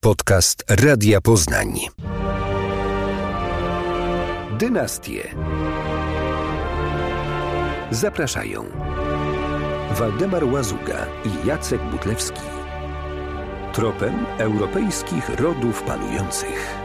Podcast Radia Poznań. Dynastie. Zapraszają Waldemar Łazuga i Jacek Butlewski. Tropem europejskich rodów panujących.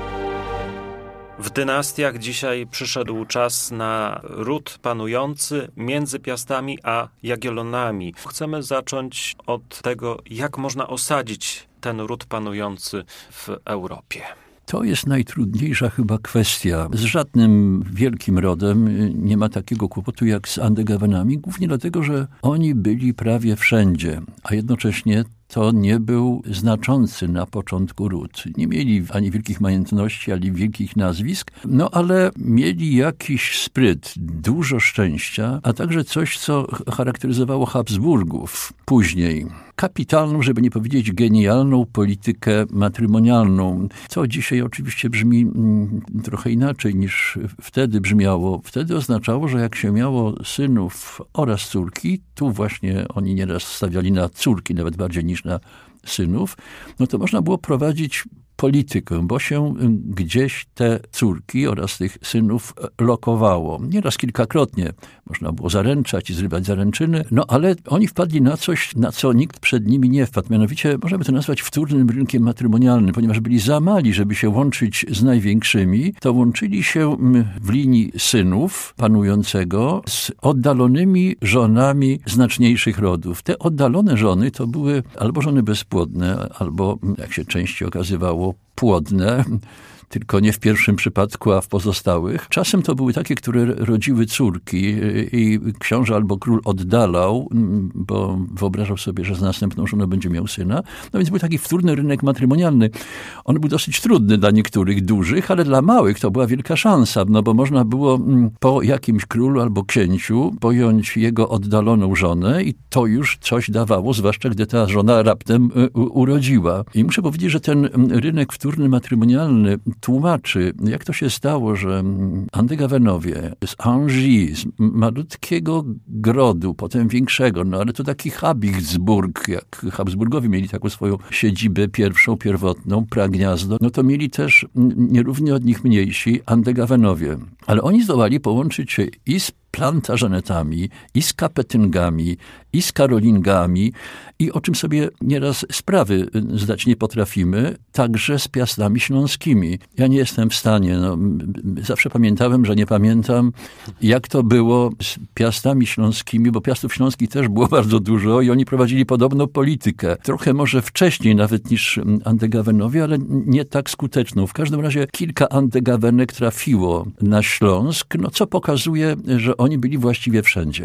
W dynastiach dzisiaj przyszedł czas na ród panujący między Piastami a Jagiellonami. Chcemy zacząć od tego, jak można osadzić ten ród panujący w Europie. To jest najtrudniejsza chyba kwestia. Z żadnym wielkim rodem nie ma takiego kłopotu jak z Andegawenami, głównie dlatego, że oni byli prawie wszędzie, a jednocześnie to nie był znaczący na początku ród. Nie mieli ani wielkich majątności, ani wielkich nazwisk, ale mieli jakiś spryt, dużo szczęścia, a także coś, co charakteryzowało Habsburgów później. Kapitalną, żeby nie powiedzieć genialną politykę matrymonialną. Co dzisiaj oczywiście brzmi trochę inaczej niż wtedy brzmiało. Wtedy oznaczało, że jak się miało synów oraz córki, tu właśnie oni nieraz stawiali na córki, nawet bardziej niż na synów, to można było prowadzić politykę, bo się gdzieś te córki oraz tych synów lokowało. Nieraz kilkakrotnie można było zaręczać i zrywać zaręczyny, ale oni wpadli na coś, na co nikt przed nimi nie wpadł. Mianowicie możemy to nazwać wtórnym rynkiem matrymonialnym, ponieważ byli za mali, żeby się łączyć z największymi, to łączyli się w linii synów panującego z oddalonymi żonami znaczniejszych rodów. Te oddalone żony to były albo żony bezpłodne, albo, jak się częściej okazywało, płodne, tylko nie w pierwszym przypadku, a w pozostałych. Czasem to były takie, które rodziły córki i książę albo król oddalał, bo wyobrażał sobie, że z następną żoną będzie miał syna. Więc był taki wtórny rynek matrymonialny. On był dosyć trudny dla niektórych dużych, ale dla małych to była wielka szansa, bo można było po jakimś królu albo księciu pojąć jego oddaloną żonę i to już coś dawało, zwłaszcza gdy ta żona raptem urodziła. I muszę powiedzieć, że ten rynek wtórny matrymonialny tłumaczy, jak to się stało, że Andegawenowie z Angers, z malutkiego grodu, potem większego, ale to taki Habichtsburg, jak Habsburgowie mieli taką swoją siedzibę pierwszą, pierwotną, Pragniazdo, to mieli też nierównie od nich mniejsi Andegawenowie. Ale oni zdołali połączyć się i z Plantagenetami, i z Kapetyngami, i z Karolingami i o czym sobie nieraz sprawy zdać nie potrafimy, także z Piastami śląskimi. Ja nie jestem w stanie, zawsze pamiętałem, że nie pamiętam, jak to było z Piastami śląskimi, bo Piastów śląskich też było bardzo dużo i oni prowadzili podobną politykę. Trochę może wcześniej nawet niż Andegawenowie, ale nie tak skuteczną. W każdym razie kilka Andegawenek trafiło na Śląsk, co pokazuje, że oni byli właściwie wszędzie.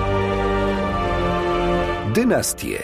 Dynastie.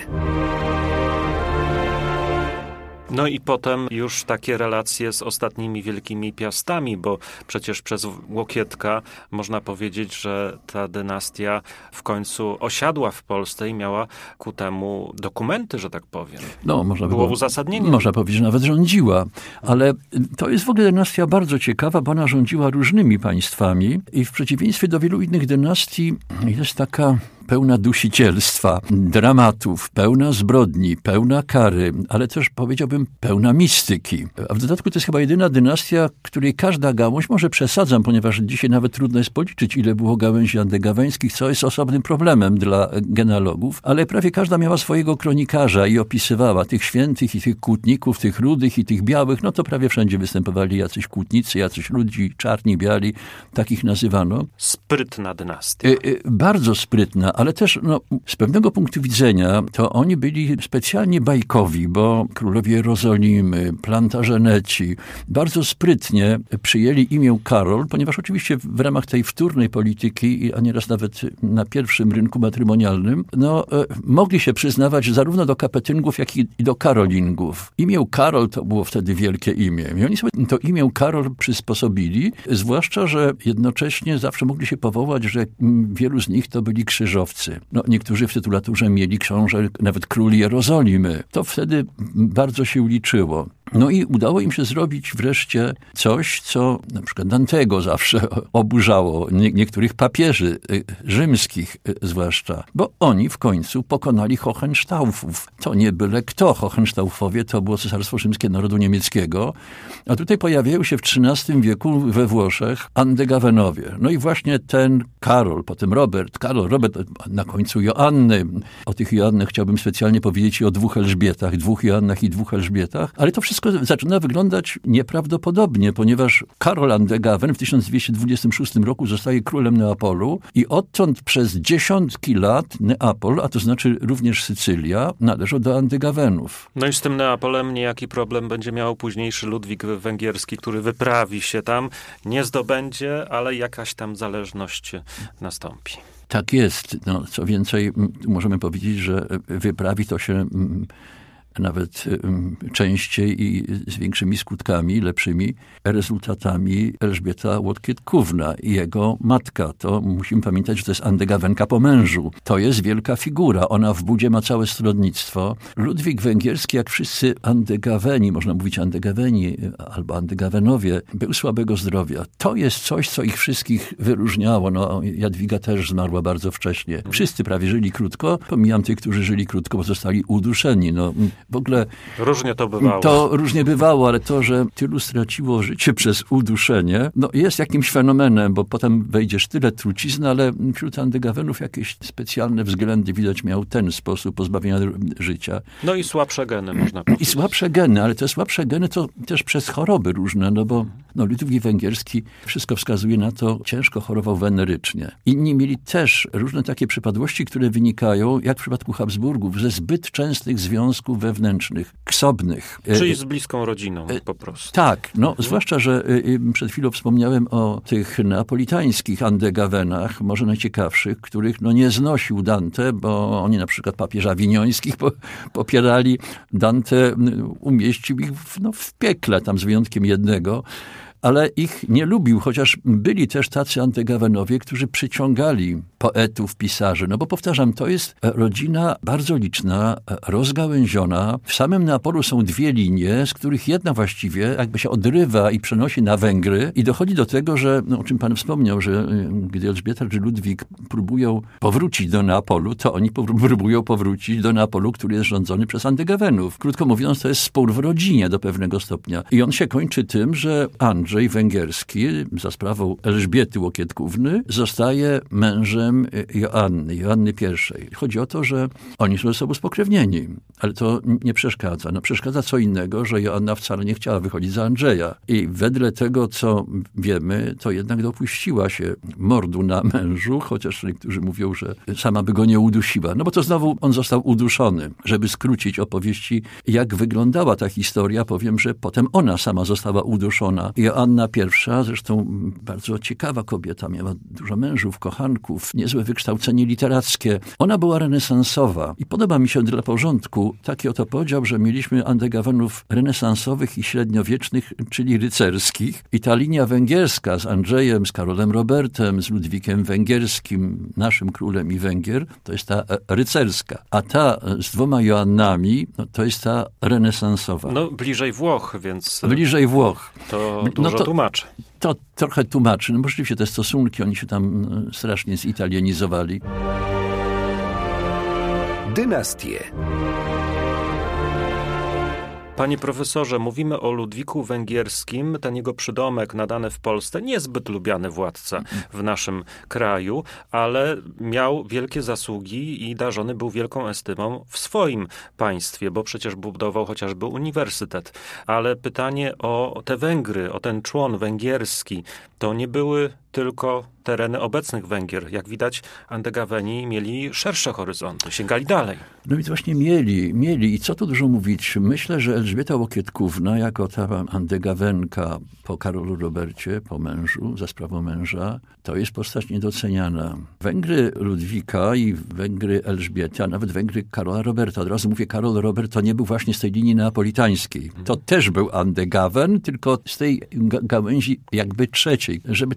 I potem już takie relacje z ostatnimi wielkimi Piastami, bo przecież przez Łokietka można powiedzieć, że ta dynastia w końcu osiadła w Polsce i miała ku temu dokumenty, że tak powiem. Było uzasadnienie. Można powiedzieć, że nawet rządziła, ale to jest w ogóle dynastia bardzo ciekawa, bo ona rządziła różnymi państwami i w przeciwieństwie do wielu innych dynastii jest taka pełna dusicielstwa, dramatów, pełna zbrodni, pełna kary, ale też powiedziałbym pełna mistyki. A w dodatku to jest chyba jedyna dynastia, której każda gałąź, może przesadzam, ponieważ dzisiaj nawet trudno jest policzyć, ile było gałęzi andegaweńskich, co jest osobnym problemem dla genealogów, ale prawie każda miała swojego kronikarza i opisywała tych świętych i tych kłótników, tych rudych i tych białych, to prawie wszędzie występowali jacyś kłótnicy, jacyś ludzi, czarni, biali, takich nazywano. Sprytna dynastia. Bardzo sprytna, ale też z pewnego punktu widzenia to oni byli specjalnie bajkowi, bo królowie Jerozolimy, Plantageneci bardzo sprytnie przyjęli imię Karol, ponieważ oczywiście w ramach tej wtórnej polityki, a nieraz nawet na pierwszym rynku matrymonialnym, mogli się przyznawać zarówno do Kapetyngów, jak i do Karolingów. Imię Karol to było wtedy wielkie imię. I oni sobie to imię Karol przysposobili, zwłaszcza, że jednocześnie zawsze mogli się powołać, że wielu z nich to byli krzyżowcy. Niektórzy w tytulaturze mieli książę, nawet król Jerozolimy. To wtedy bardzo się liczyło. No i udało im się zrobić wreszcie coś, co na przykład Dantego zawsze oburzało, niektórych papieży rzymskich zwłaszcza, bo oni w końcu pokonali Hohenstaufów. To nie byle kto. Hohenstaufowie to było Cesarstwo Rzymskie Narodu Niemieckiego, a tutaj pojawiają się w XIII wieku we Włoszech Angevinowie. No i właśnie ten Karol, potem Robert, na końcu Joanny. O tych Joannach chciałbym specjalnie powiedzieć i o 2 Elżbietach, 2 Joannach i 2 Elżbietach, ale to wszystko zaczyna wyglądać nieprawdopodobnie, ponieważ Karol Angevin w 1226 roku zostaje królem Neapolu i odtąd przez dziesiątki lat Neapol, a to znaczy również Sycylia, należą do Angevinów. No i z tym Neapolem niejaki problem będzie miał późniejszy Ludwik Węgierski, który wyprawi się tam, nie zdobędzie, ale jakaś tam zależność nastąpi. Tak jest. No, co więcej, możemy powiedzieć, że wyprawi to się nawet częściej i z większymi skutkami, lepszymi rezultatami Elżbieta Łokietkówna i jego matka. To musimy pamiętać, że to jest Andegawenka po mężu. To jest wielka figura. Ona w Budzie ma całe stronnictwo. Ludwik Węgierski, jak wszyscy Andegaweni, można mówić Andegaweni albo Angevinowie, był słabego zdrowia. To jest coś, co ich wszystkich wyróżniało. No, Jadwiga też zmarła bardzo wcześnie. Wszyscy prawie żyli krótko. Pomijam tych, którzy żyli krótko, bo zostali uduszeni. No, w ogóle różnie to bywało. To różnie bywało, ale to, że tylu straciło życie przez uduszenie, no jest jakimś fenomenem, bo potem wejdziesz tyle trucizny, ale wśród Andegawenów jakieś specjalne względy widać miał ten sposób pozbawienia życia. No i słabsze geny, można powiedzieć. I słabsze geny, ale te słabsze geny to też przez choroby różne, no bo Ludwik Węgierski, wszystko wskazuje na to, ciężko chorował wenerycznie. Inni mieli też różne takie przypadłości, które wynikają, jak w przypadku Habsburgów, ze zbyt częstych związków wewnętrznych, ksobnych. Czyli z bliską rodziną po prostu. Tak, no zwłaszcza, że przed chwilą wspomniałem o tych neapolitańskich Andegawenach, może najciekawszych, których no nie znosił Dante, bo oni na przykład papieża awiniońskich popierali. Dante umieścił ich w piekle, tam z wyjątkiem jednego. Ale ich nie lubił, chociaż byli też tacy Angevinowie, którzy przyciągali poetów, pisarzy. No bo powtarzam, to jest rodzina bardzo liczna, rozgałęziona. W samym Neapolu są 2 linie, z których jedna właściwie jakby się odrywa i przenosi na Węgry i dochodzi do tego, że, o czym pan wspomniał, że gdy Elżbieta czy Ludwik próbują powrócić do Neapolu, to oni próbują powrócić do Neapolu, który jest rządzony przez Andegawenów. Krótko mówiąc, to jest spór w rodzinie do pewnego stopnia. I on się kończy tym, że Andrzej Węgierski za sprawą Elżbiety Łokietkówny zostaje mężem Joanny I. Chodzi o to, że oni są ze sobą spokrewnieni, ale to nie przeszkadza. No przeszkadza co innego, że Joanna wcale nie chciała wychodzić za Andrzeja. I wedle tego, co wiemy, to jednak dopuściła się mordu na mężu, chociaż niektórzy mówią, że sama by go nie udusiła. No bo to znowu on został uduszony. Żeby skrócić opowieści, jak wyglądała ta historia, powiem, że potem ona sama została uduszona. Joanna I, zresztą bardzo ciekawa kobieta, miała dużo mężów, kochanków, niezłe wykształcenie literackie. Ona była renesansowa i podoba mi się dla porządku taki oto podział, że mieliśmy Andegawenów renesansowych i średniowiecznych, czyli rycerskich. I ta linia węgierska z Andrzejem, z Karolem Robertem, z Ludwikiem Węgierskim, naszym królem i Węgier, to jest ta rycerska. A ta z 2 Joannami, no, to jest ta renesansowa. No bliżej Włoch, więc... Bliżej Włoch. To dużo tłumaczy. To trochę tłumaczy. No bo rzeczywiście te stosunki, oni się tam strasznie zitalianizowali. Dynastie. Panie profesorze, mówimy o Ludwiku Węgierskim. Ten jego przydomek nadany w Polsce, niezbyt lubiany władca w naszym kraju, ale miał wielkie zasługi i darzony był wielką estymą w swoim państwie, bo przecież budował chociażby uniwersytet. Ale pytanie o te Węgry, o ten człon węgierski, to nie były tylko tereny obecnych Węgier. Jak widać, Andegaweni mieli szersze horyzonty, sięgali dalej. No więc właśnie mieli. I co tu dużo mówić? Myślę, że Elżbieta Łokietkówna, jako ta Andegawenka po Karolu Robercie, po mężu, za sprawą męża, to jest postać niedoceniana. Węgry Ludwika i Węgry Elżbiety, a nawet Węgry Karola Roberta. Od razu mówię, Karol Robert to nie był właśnie z tej linii neapolitańskiej. To też był Andegawen, tylko z tej gałęzi jakby trzeciej. Żeby tam już nikomu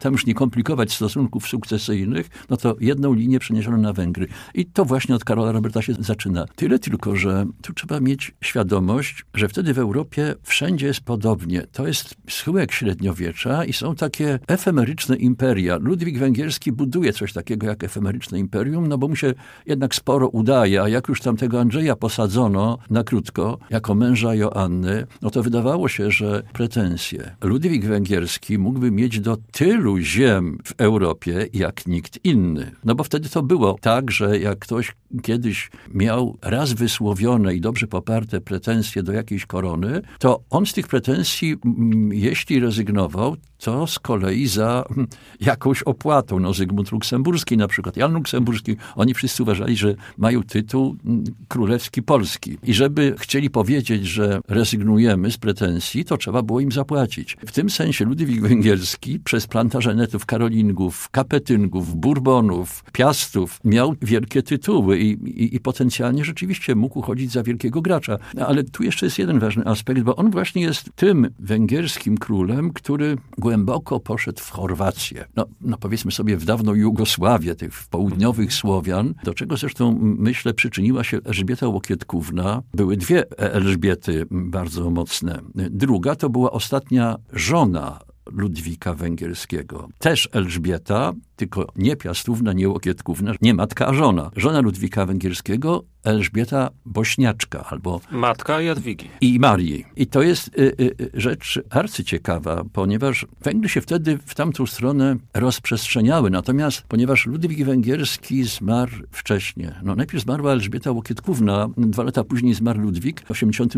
skomplikować stosunków sukcesyjnych, no to jedną linię przeniesiono na Węgry. I to właśnie od Karola Roberta się zaczyna. Tyle tylko, że tu trzeba mieć świadomość, że wtedy w Europie wszędzie jest podobnie. To jest schyłek średniowiecza i są takie efemeryczne imperia. Ludwik Węgierski buduje coś takiego jak efemeryczne imperium, no bo mu się jednak sporo udaje, a jak już tamtego Andrzeja posadzono na krótko, jako męża Joanny, no to wydawało się, że pretensje. Ludwik Węgierski mógłby mieć do tylu ziem w Europie, jak nikt inny. No bo wtedy to było tak, że jak ktoś kiedyś miał raz wysłowione i dobrze poparte pretensje do jakiejś korony, to on z tych pretensji, jeśli rezygnował, to z kolei za jakąś opłatą. No Zygmunt Luksemburski na przykład, Jan Luksemburski, oni wszyscy uważali, że mają tytuł królewski polski. I żeby chcieli powiedzieć, że rezygnujemy z pretensji, to trzeba było im zapłacić. W tym sensie Ludwik Węgierski przez plantażenetów, Karolingów, Kapetyngów, Bourbonów, Piastów miał wielkie tytuły i potencjalnie rzeczywiście mógł uchodzić za wielkiego gracza. Ale tu jeszcze jest jeden ważny aspekt, bo on właśnie jest tym węgierskim królem, który głęboko poszedł w Chorwację. No powiedzmy sobie w dawną Jugosławię, tych południowych Słowian, do czego zresztą myślę przyczyniła się Elżbieta Łokietkówna. Były dwie Elżbiety bardzo mocne. Druga to była ostatnia żona Ludwika Węgierskiego. Też Elżbieta, tylko nie Piastówna, nie Łokietkówna, nie matka, a żona. Żona Ludwika Węgierskiego, Elżbieta Bośniaczka, albo matka Jadwigi. I Marii. I to jest rzecz arcyciekawa, ponieważ Węgry się wtedy w tamtą stronę rozprzestrzeniały. Natomiast ponieważ Ludwik Węgierski zmarł wcześniej. No najpierw zmarła Elżbieta Łokietkówna, 2 lata później zmarł Ludwik w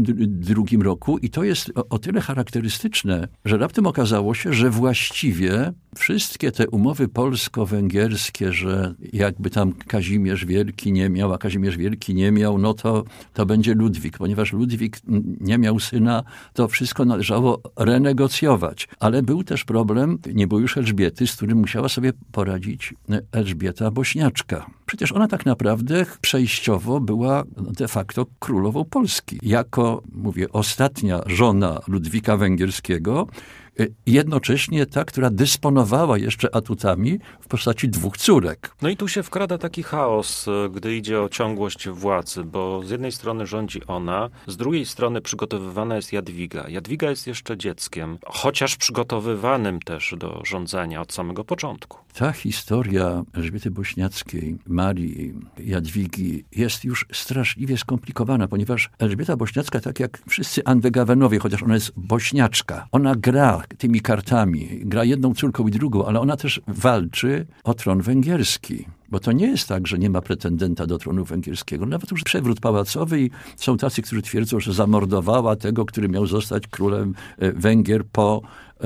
1982 roku i to jest o tyle charakterystyczne, że raptem okazało się, że właściwie wszystkie te umowy polsko-węgierskie, że jakby tam Kazimierz Wielki nie miał, a Kazimierz Wielki nie miał, no to będzie Ludwik. Ponieważ Ludwik nie miał syna, to wszystko należało renegocjować. Ale był też problem, nie było już Elżbiety, z którym musiała sobie poradzić Elżbieta Bośniaczka. Przecież ona tak naprawdę przejściowo była de facto królową Polski. Jako, mówię, ostatnia żona Ludwika Węgierskiego, jednocześnie ta, która dysponowała jeszcze atutami w postaci 2 córek. No i tu się wkrada taki chaos, gdy idzie o ciągłość władzy, bo z jednej strony rządzi ona, z drugiej strony przygotowywana jest Jadwiga. Jadwiga jest jeszcze dzieckiem, chociaż przygotowywanym też do rządzenia od samego początku. Ta historia Elżbiety Bośniackiej, Marii, Jadwigi jest już straszliwie skomplikowana, ponieważ Elżbieta Bośniacka, tak jak wszyscy Angewenowie, chociaż ona jest Bośniaczka, ona gra tymi kartami, gra jedną córką i drugą, ale ona też walczy o tron węgierski. Bo to nie jest tak, że nie ma pretendenta do tronu węgierskiego. Nawet już przewrót pałacowy i są tacy, którzy twierdzą, że zamordowała tego, który miał zostać królem Węgier po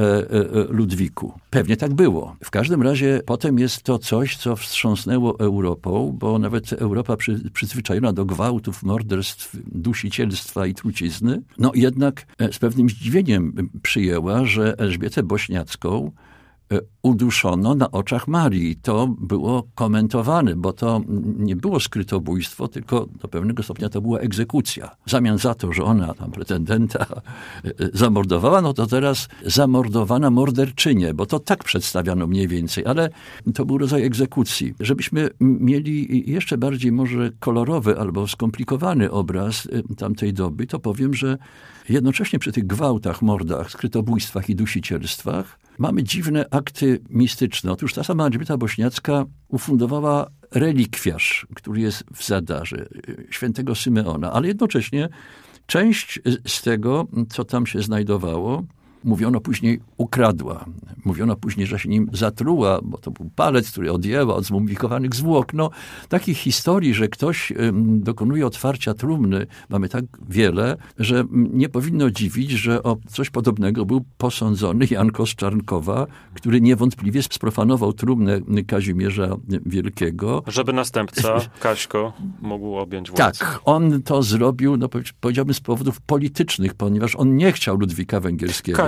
Ludwiku. Pewnie tak było. W każdym razie potem jest to coś, co wstrząsnęło Europą, bo nawet Europa przyzwyczajona do gwałtów, morderstw, dusicielstwa i trucizny, no jednak z pewnym zdziwieniem przyjęła, że Elżbietę Bośniacką uduszono na oczach Marii. To było komentowane, bo to nie było skrytobójstwo, tylko do pewnego stopnia to była egzekucja. W zamian za to, że ona tam pretendenta zamordowała, no to teraz zamordowana morderczynię, bo to tak przedstawiano mniej więcej, ale to był rodzaj egzekucji. Żebyśmy mieli jeszcze bardziej może kolorowy albo skomplikowany obraz tamtej doby, to powiem, że jednocześnie przy tych gwałtach, mordach, skrytobójstwach i dusicielstwach mamy dziwne akty mistyczne. Otóż ta sama Elżbieta Bośniacka ufundowała relikwiarz, który jest w Zadarze, świętego Symeona, ale jednocześnie część z tego, co tam się znajdowało, mówiono później ukradła. Mówiono później, że się nim zatruła, bo to był palec, który odjęła od zmumifikowanych zwłok. No, takich historii, że ktoś dokonuje otwarcia trumny, mamy tak wiele, że nie powinno dziwić, że o coś podobnego był posądzony Janko z Czarnkowa, który niewątpliwie sprofanował trumnę Kazimierza Wielkiego. Żeby następca, Kaśko, mógł objąć władzę. Tak, on to zrobił, no powiedziałbym, z powodów politycznych, ponieważ on nie chciał Ludwika Węgierskiego.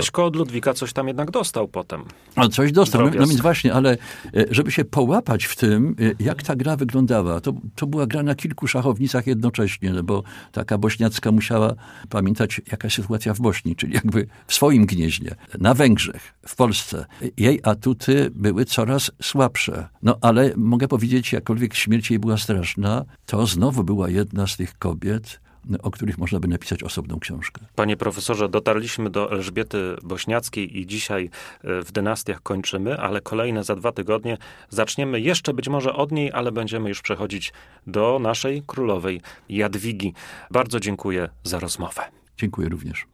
Jaśko od Ludwika coś tam jednak dostał potem. A coś dostał, no więc właśnie, ale żeby się połapać w tym, jak ta gra wyglądała, to była gra na kilku szachownicach jednocześnie, no bo taka bośniacka musiała pamiętać, jaka jest sytuacja w Bośni, czyli jakby w swoim gnieźnie, na Węgrzech, w Polsce. Jej atuty były coraz słabsze. No ale mogę powiedzieć, jakkolwiek śmierć jej była straszna, to znowu była jedna z tych kobiet, o których można by napisać osobną książkę. Panie profesorze, dotarliśmy do Elżbiety Bośniackiej i dzisiaj w dynastiach kończymy, ale kolejne za 2 tygodnie zaczniemy jeszcze być może od niej, ale będziemy już przechodzić do naszej królowej Jadwigi. Bardzo dziękuję za rozmowę. Dziękuję również.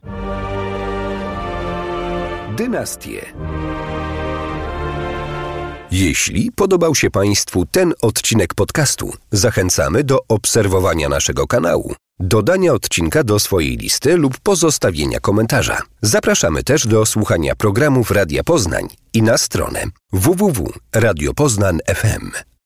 Dynastie. Jeśli podobał się Państwu ten odcinek podcastu, zachęcamy do obserwowania naszego kanału, dodania odcinka do swojej listy lub pozostawienia komentarza. Zapraszamy też do słuchania programów Radia Poznań i na stronę www.radiopoznań.fm.